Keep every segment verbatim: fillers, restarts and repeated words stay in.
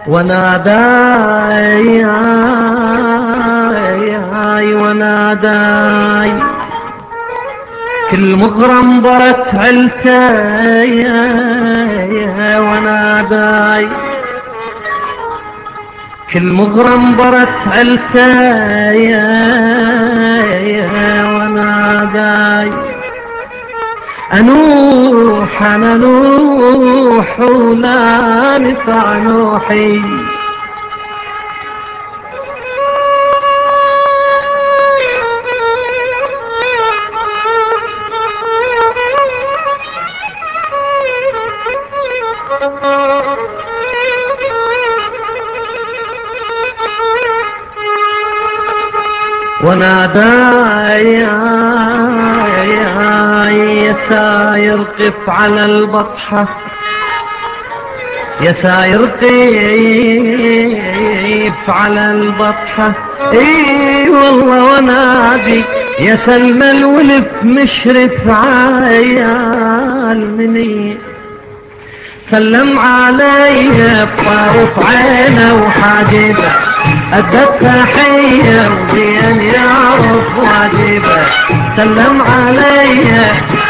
وناداي وناداي كل مغرم برت علتاي وناداي كل مغرم برت علتاي وناداي أنوح أنا نوح ولا نفع نوحي وناداي يا ساير قف على البطحة يا ساير قف على البطحة اي والله ونادي يا سلمى الولف مشرف عيال مني سلم علي بطرف عينه وحاجبه أدت تحية وزين يعرف واجبه سلم علي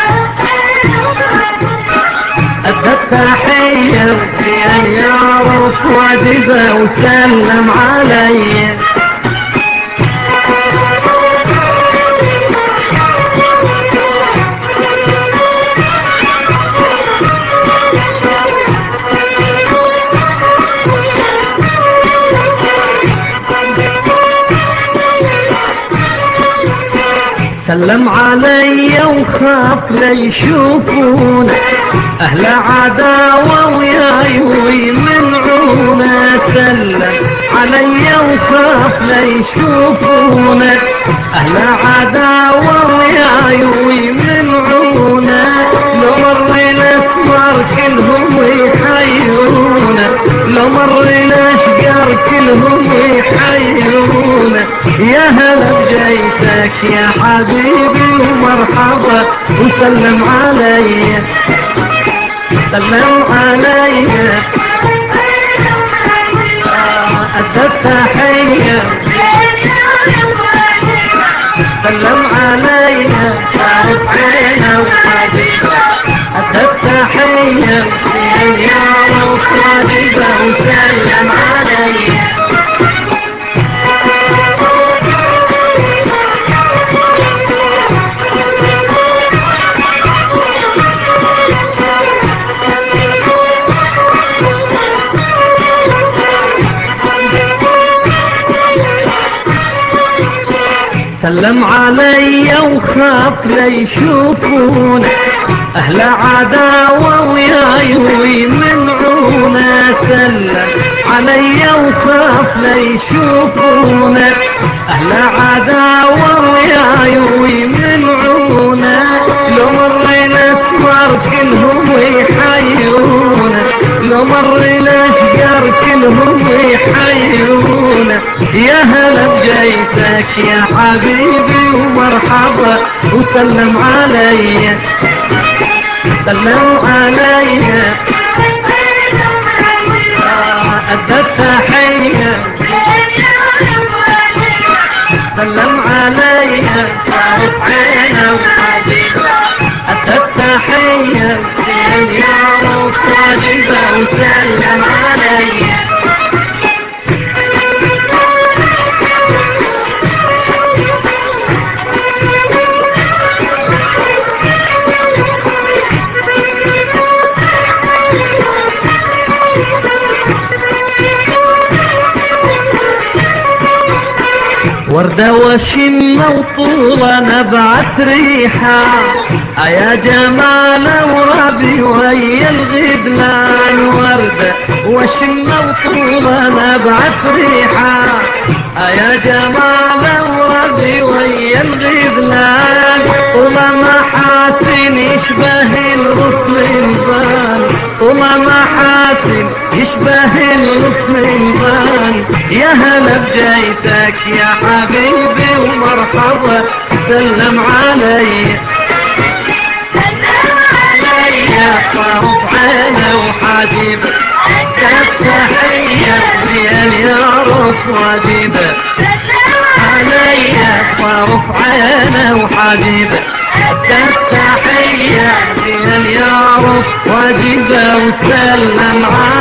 أدت تحية وزين يعرف واجبه وسلم علي سلم علي وخاف ليشوفونا أهل عداوة وياي ويمنعونا سلم علي وخاف ليشوفونا أهل عداوة وياي ويمنعونا لو مر الأسمار كلهم ويحيرونا لو مر الأشجار كلهم ويحيرونا يا هلا بجيتك يا حبيبي ومرحبا وسلم علي سلم علي أدت تحية سلم علي تعرف عينه وحبيبه أدت تحية يا روح حبيبه وسلم علي سلم علي وخاف ليشوفونا أهل عداوة وياي ويمنعونا سلم علي وخاف ليشوفونا أهل عداوة وياي ويمنعونا لو مر الأسمار كلهم ويحيرونا لو مر الأشجار كلهم ويحيرونا يا هلا بجيتك يا حبيبي ومرحبا وسلم علي سلم علي أدت تحية سلم علي تعرف عينه وحبيبه أدت تحية يا روح واجبه وسلم علي وردة وشمة وطولة نبعت ريحة يا جمال وربي ويا الغدلان وردة وشمة وطولة نبعت ريحة يا جمال وربي ويا الغدلان طول محاسن يشبه الغصن البان طول محاسن يشبه الغصن البان يا هلا بجيتك يا حبيبي ومرحبا سلم علي سلم علي يا طرف عينه وحبيبي التحية يعرف واجبه عليا طرف عينه وحبيبه التحية لمن يعرف واجبه وسلم عليه